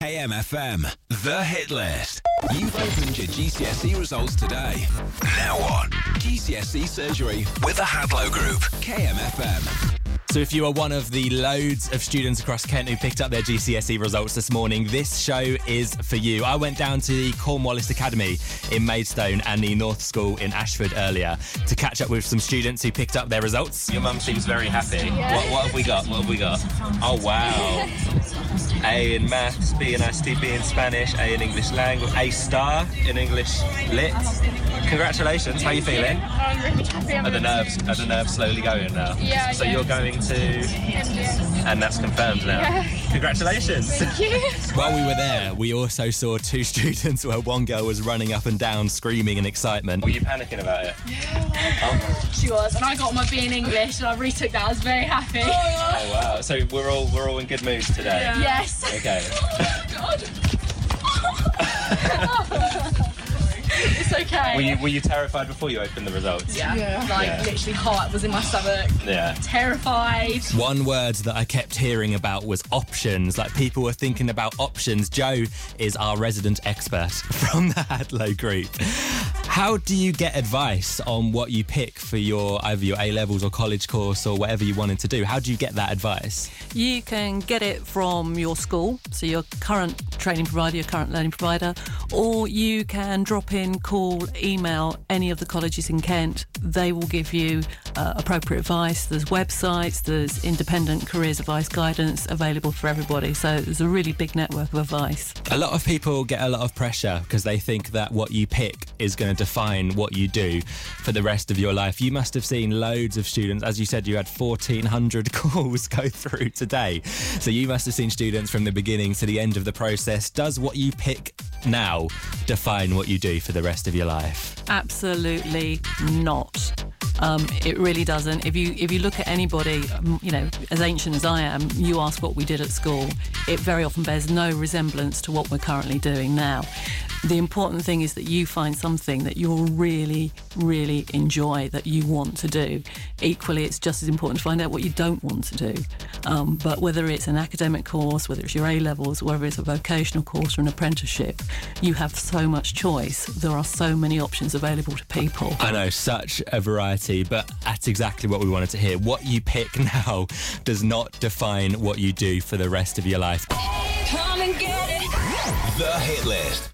AM/FM, the hit list. You've opened your GCSE results today. Now on GCSE Surgery with the Hadlow Group. KMFM. So if you are one of the loads of students across Kent who picked up their GCSE results this morning, this show is for you. I went down to the Cornwallis Academy in Maidstone and the North School in Ashford earlier to catch up with some students who picked up their results. Your mum seems very happy. Yeah. What have we got? Oh, wow. A in maths, B in ICT, B in Spanish, A in English language, A star in English lit. Congratulations. How are you feeling? I'm really happy. Are the nerves slowly going now? Yeah. So you're going to... And that's confirmed now. Yeah. Congratulations. Thank you. While we were there, we also saw two students where one girl was running up and down screaming in excitement. Were you panicking about it? She was, and I got my B in English, and I retook that. I was very happy. Oh wow. So we're all in good moods today? Yeah. Yes. Okay. It's okay. Were you terrified before you opened the results? Yeah. Yeah. Literally heart was in my stomach. Yeah. Terrified. One word that I kept hearing about was options. Like, people were thinking about options. Joe is our resident expert from the Hadlow Group. How do you get advice on what you pick for either your A-levels or college course or whatever you wanted to do? How do you get that advice? You can get it from your school, so your current training provider, your current learning provider, or you can drop in, call, email any of the colleges in Kent. They will give you appropriate advice. There's websites, there's independent careers advice guidance available for everybody. So there's a really big network of advice. A lot of people get a lot of pressure because they think that what you pick is going to define what you do for the rest of your life. You must have seen loads of students. As you said, you had 1,400 calls go through today. So you must have seen students from the beginning to the end of the process. Does what you pick now define what you do for the rest of your life? Absolutely not. It really doesn't. If you look at anybody, as ancient as I am, you ask what we did at school, it very often bears no resemblance to what we're currently doing now. The important thing is that you find something that you'll really, really enjoy, that you want to do. Equally, it's just as important to find out what you don't want to do. But whether it's an academic course, whether it's your A-levels, whether it's a vocational course or an apprenticeship, you have so much choice. There are so many options available to people. I know, such a variety, but that's exactly what we wanted to hear. What you pick now does not define what you do for the rest of your life. Come and get it. The hit list.